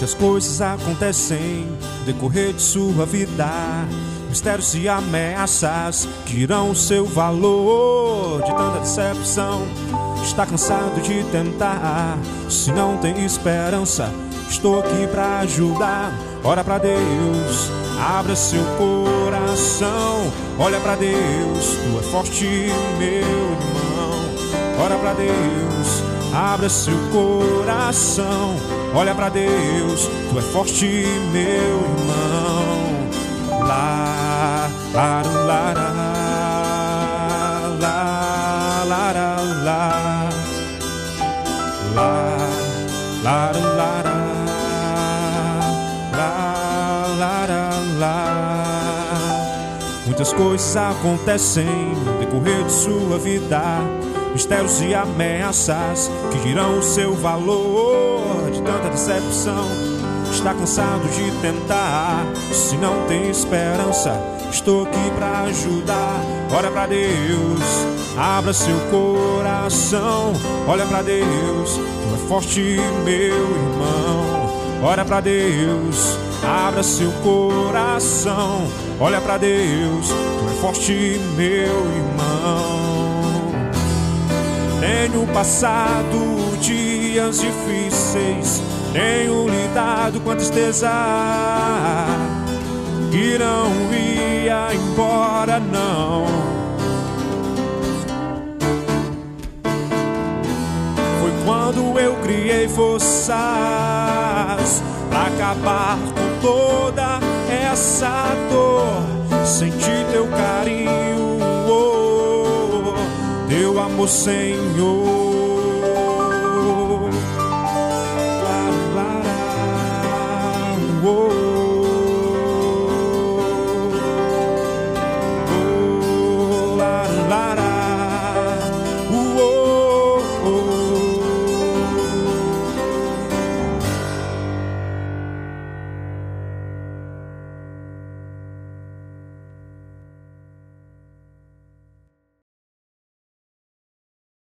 Muitas coisas acontecem no decorrer de sua vida, mistérios e ameaças que irão o seu valor. De tanta decepção, está cansado de tentar. Se não tem esperança, estou aqui pra ajudar. Ora pra Deus, abra seu coração. Olha pra Deus, tu é forte, meu irmão. Ora pra Deus, abra seu coração. Olha pra Deus, tu é forte, meu irmão. Lá, lá, lá, lá, lá, lá, lá, lá, lá, lá, lá. Muitas coisas acontecem no decorrer de sua vida, mistérios e ameaças que dirão o seu valor. De tanta decepção, está cansado de tentar. Se não tem esperança, estou aqui pra ajudar. Olha pra Deus, abra seu coração. Olha pra Deus, tu é forte, meu irmão. Olha pra Deus, abra seu coração. Olha pra Deus, tu é forte, meu irmão. Tenho passado dias difíceis, tenho lidado com a tristeza que não ia embora, não. Foi quando eu criei forças pra acabar com toda essa dor. Senti teu carinho, teu amor, Senhor.